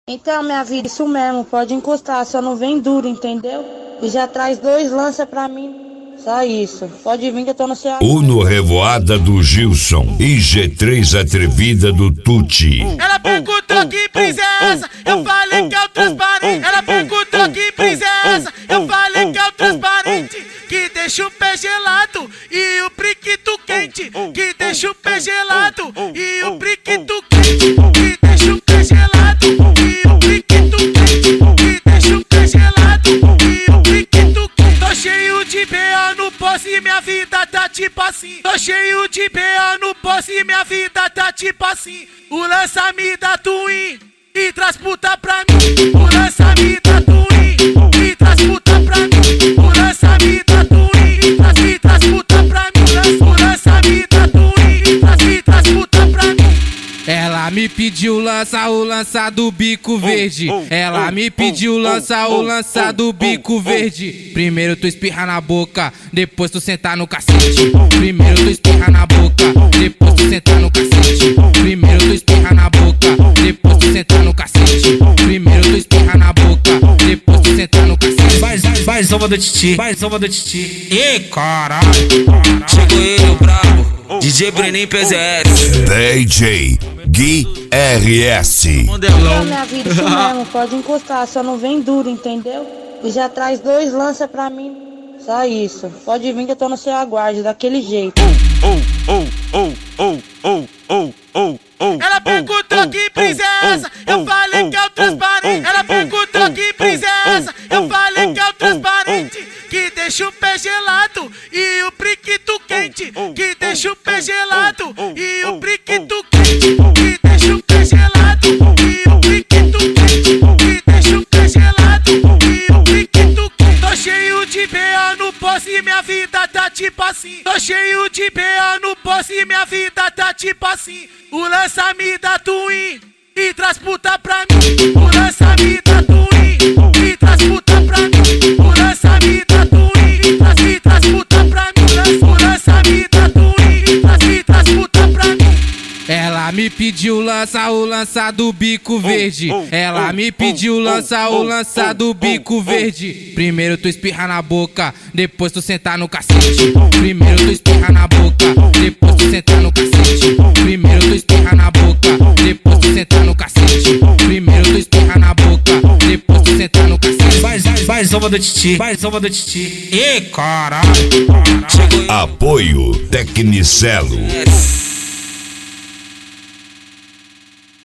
Então, minha vida, isso mesmo, pode encostar, só não vem duro, entendeu? E já traz 2 lança pra mim. Só isso. Pode vir que eu tô no seu aguardo. Uno Revoada do Gilson e G3 Atrevida do Tuti. Ela perguntou que princesa, eu falei que é o transparente. Ela perguntou que princesa, eu falei que é o transparente. Que deixa o pé gelado e o priquito quente. Que deixa o pé gelado e o priquito quente. Que deixa o pé gelado e o priquito quente. Que deixa o pé gelado e o priquito quente. Tô cheio de B.A. no posse e minha vida tá tipo assim. Tô cheio de B.A. no posse e minha vida tá tipo assim. O lança me dá twin e traz puta pra mim. O lança me dá twin e traz puta pra mim. O lança me dá twin e traz puta pra mim. O lança me dá twin e traz puta pra mim. Ela me pediu lança o lança do bico verde. Ela me pediu lança o lança do bico verde. Primeiro tu espirra na boca, depois tu sentar no cacete. Primeiro tu espirra na boca, depois tu sentar no cacete. Primeiro tu espirra na boca, depois tu sentar no cacete. Primeiro tu espirra na boca, depois tu sentar no cacete. Mais uma do Titi, mais uma do Titi. Ih, caralho, chegou ele, o brabo, DJ Breninho PZS. DJ Gui RS. Então, minha vida, isso mesmo, pode encostar, só não vem duro, entendeu? E já traz 2 lança pra mim. Só isso. Pode vir que eu tô no seu aguardo, daquele jeito. Ela perguntou que princesa, eu falei que é o transparente. Ela perguntou que princesa, eu falei que é o transparente. Que deixa o pé gelado e o priquito quente. Que deixa o pé gelado e o priquito quente. Que deixa o pé gelado e o priquito quente. Que deixa o pé gelado e o priquito quente. Tô cheio de B.A. no posse e minha vida tá tipo assim. Tô cheio de B.A. no posse e minha vida tá tipo assim. O lança me dá twin e traz puta pra mim. O lança me dá twin e traz puta pra mim. O lança me dá twin e traz puta pra mim. O lança me dá twin e traz puta pra mim. Ela me pediu lança o lança do bico verde. Ela me pediu lança o lança do bico verde. Primeiro tu espirra na boca, depois tu sentar no cacete. Primeiro tu espirra na boca, depois tu sentar no cacete. Primeiro tu espirra na boca, depois tu sentar no cacete. Primeiro tu espirra na boca, depois tu sentar no cacete. Mais uma do Titi, mais uma do Titi. Ih, caralho, chegou ele. Apoio Tecnicelo.